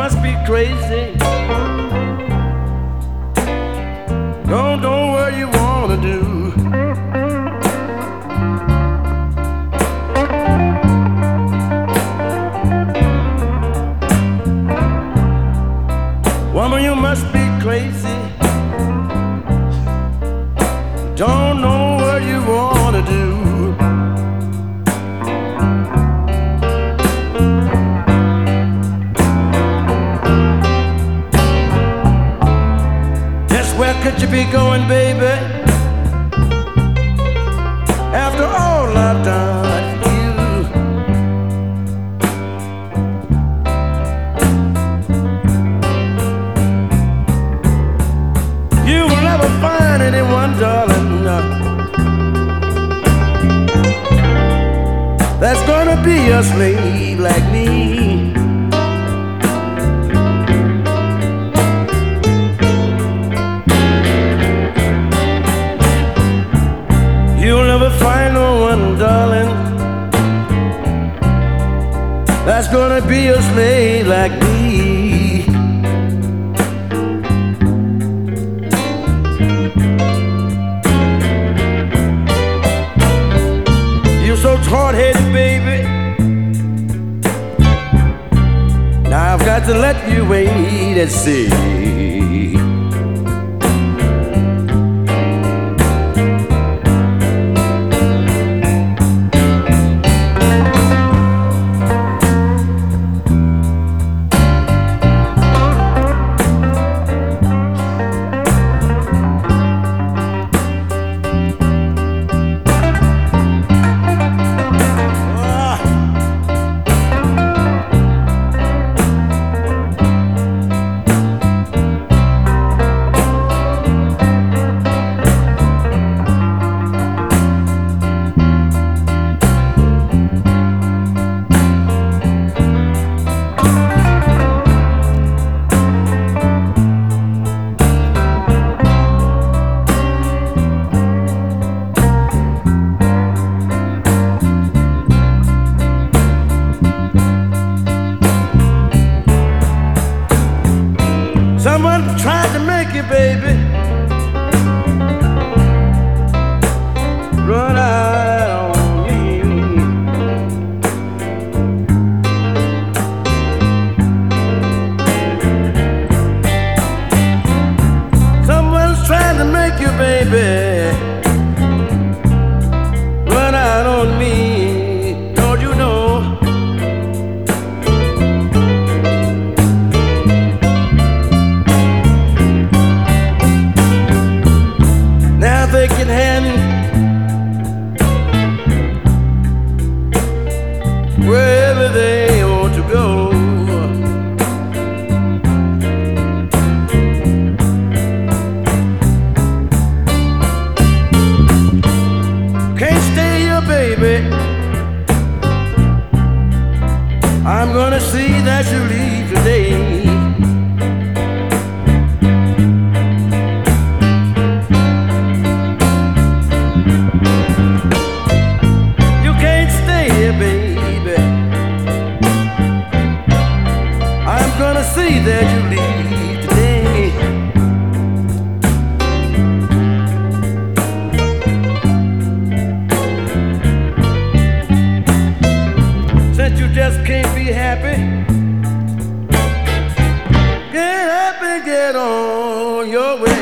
must be crazy. Don't know what you wanna do. Woman, you must be crazy. Don't know what you wanna do. Where could you be going, baby? After all I've done for you, you will never find anyone, darling, that's gonna be a slave like me. You'll never find no one, darling, that's gonna be a slave like me. You're so hard-headed, baby. Now I've got to let you wait and see. Someone tried to make you, baby, run out on me. Someone's trying to make you, baby, run out on me. Don't you know? They can have me wherever they want to go. Can't stay here, baby. I'm gonna see that you leave today. See that you leave today. Since you just can't be happy, get up and get on your way.